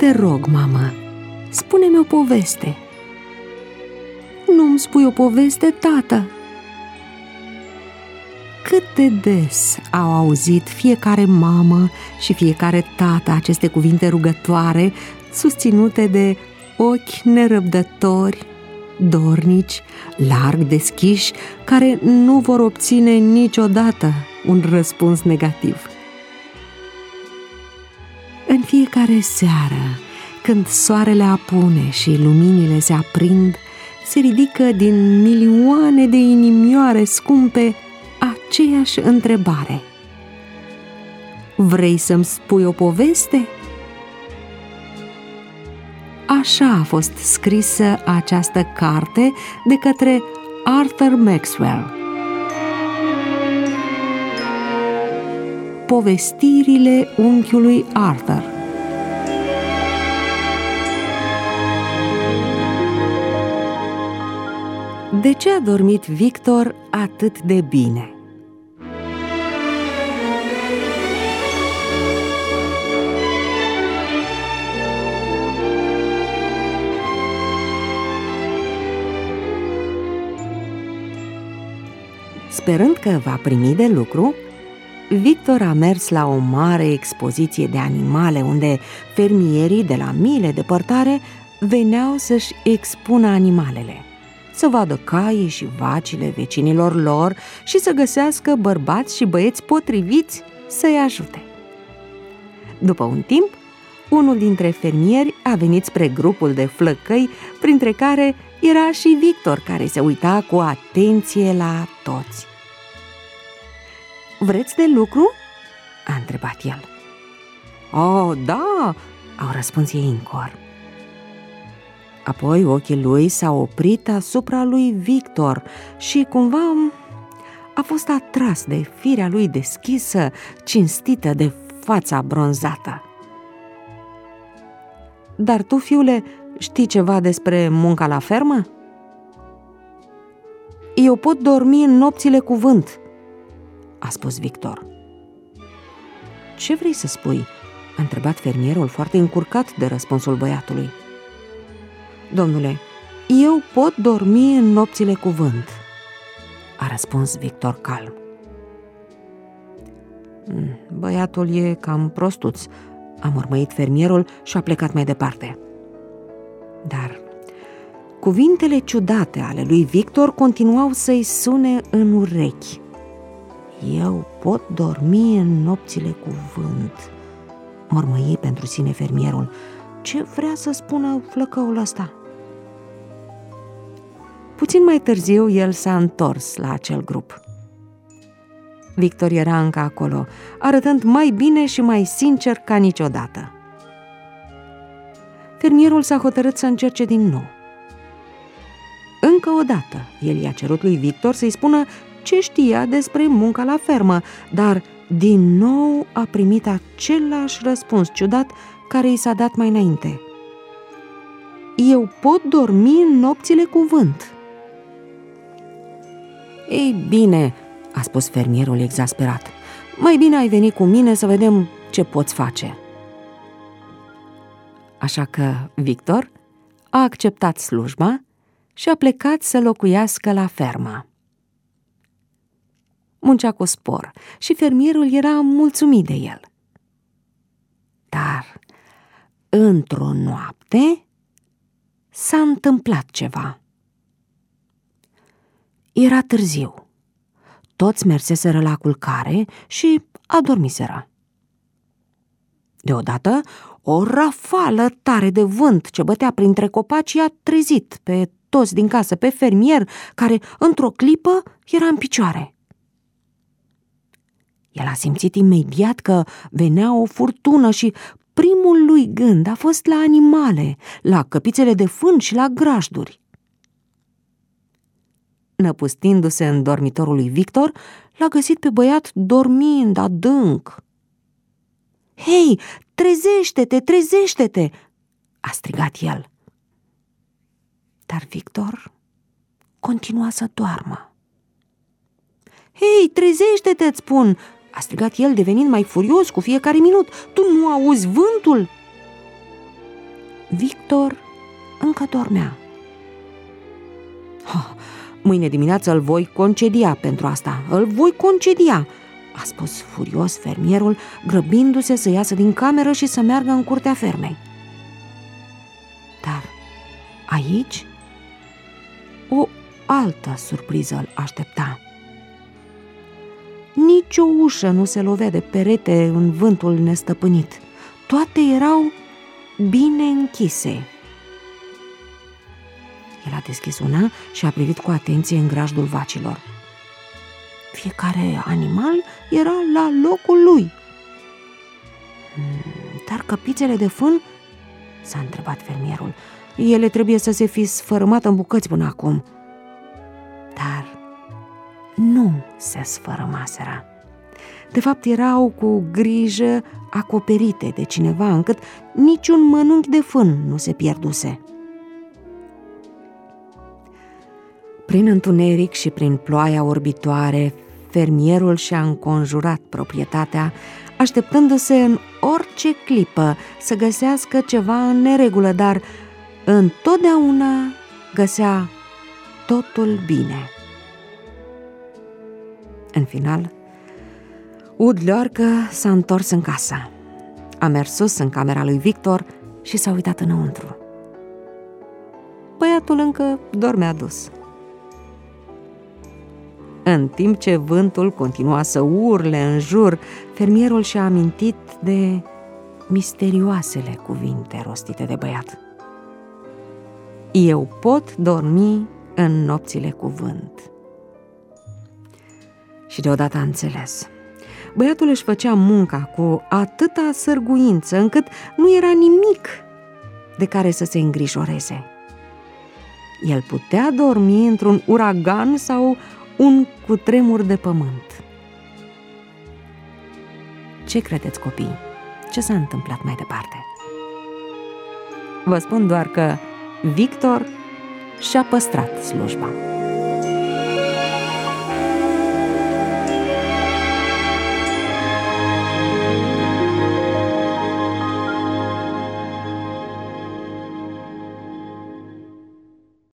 Te rog, mamă, spune-mi o poveste." "Nu-mi spui o poveste, tată?" Cât de des au auzit fiecare mamă și fiecare tată aceste cuvinte rugătoare, susținute de ochi nerăbdători, dornici, larg deschiși, care nu vor obține niciodată un răspuns negativ. În fiecare seară, când soarele apune și luminile se aprind, se ridică din milioane de inimioare scumpe aceeași întrebare: vrei să-mi spui o poveste? Așa a fost scrisă această carte de către Arthur Maxwell. Povestirile unchiului Arthur. De ce a dormit Victor atât de bine? Sperând că va primi de lucru, Victor a mers la o mare expoziție de animale unde fermierii de la mile departare veneau să-și expună animalele, să vadă caii și vacile vecinilor lor și să găsească bărbați și băieți potriviți să-i ajute. După un timp, unul dintre fermieri a venit spre grupul de flăcăi, printre care era și Victor, care se uita cu atenție la toți. Vreți de lucru?" a întrebat el. "Oh, da!" au răspuns ei în cor. Apoi ochii lui s-au oprit asupra lui Victor și cumva a fost atras de firea lui deschisă, cinstită, de fața bronzată. "Dar tu, fiule, știi ceva despre munca la fermă?" "Eu pot dormi în nopțile cu vânt," a spus Victor. "Ce vrei să spui?" a întrebat fermierul, foarte încurcat de răspunsul băiatului. "Domnule, eu pot dormi în nopțile cu vânt," a răspuns Victor calm. "Băiatul e cam prostuț," a mormăit fermierul și a plecat mai departe. Dar cuvintele ciudate ale lui Victor continuau să-i sune în urechi. "Eu pot dormi în nopțile cu vânt," mormăi pentru sine fermierul. Ce vrea să spună flăcăul ăsta? Puțin mai târziu, el s-a întors la acel grup. Victor era încă acolo, arătând mai bine și mai sincer ca niciodată. Fermierul s-a hotărât să încerce din nou. Încă o dată, el i-a cerut lui Victor să-i spună ce știa despre munca la fermă, dar din nou a primit același răspuns ciudat care i s-a dat mai înainte. "Eu pot dormi în nopțile cu vânt." "Ei bine," a spus fermierul exasperat, "mai bine ai venit cu mine să vedem ce poți face." Așa că Victor a acceptat slujba și a plecat să locuiască la fermă. Muncea cu spor și fermierul era mulțumit de el. Dar într-o noapte s-a întâmplat ceva. Era târziu. Toți merseseră la culcare și adormiseră. Deodată, o rafală tare de vânt ce bătea printre copaci i-a trezit pe toți din casă, pe fermier, care într-o clipă era în picioare. El a simțit imediat că venea o furtună și primul lui gând a fost la animale, la căpițele de fân și la grajduri. Năpustindu-se în dormitorul lui Victor, l-a găsit pe băiat dormind adânc. "Hei, trezește-te, trezește-te!" a strigat el. Dar Victor continua să doarmă. "Hei, trezește-te, îți spun!" a strigat el, devenind mai furios cu fiecare minut. "Tu nu auzi vântul?" Victor încă dormea. Mâine dimineață îl voi concedia pentru asta, îl voi concedia, a spus furios fermierul, grăbindu-se să iasă din cameră și să meargă în curtea fermei. Dar aici o altă surpriză îl aștepta. Nici o ușă nu se lovea de perete în vântul nestăpânit. Toate erau bine închise. El a deschis una și a privit cu atenție în grajdul vacilor. Fiecare animal era la locul lui. Dar căpițele de fân? S-a întrebat fermierul. Ele trebuie să se fi sfărâmat în bucăți până acum. Dar nu se sfărâmaseră. De fapt, erau cu grijă acoperite de cineva, încât niciun mănunchi de fân nu se pierduse. Prin întuneric și prin ploaia orbitoare, fermierul și-a înconjurat proprietatea, așteptându-se în orice clipă să găsească ceva în neregulă, dar întotdeauna găsea totul bine. În final, Udleoarcă s-a întors în casă. A mers sus în camera lui Victor și s-a uitat înăuntru. Băiatul încă dormea dus. În timp ce vântul continua să urle în jur, fermierul și-a amintit de misterioasele cuvinte rostite de băiat. Eu pot dormi în nopțile cu vânt. Și deodată a înțeles. Băiatul își făcea munca cu atâta sârguință încât nu era nimic de care să se îngrijoreze. El putea dormi într-un uragan sau un cutremur de pământ. Ce credeți, copii? Ce s-a întâmplat mai departe? Vă spun doar că Victor și-a păstrat slujba.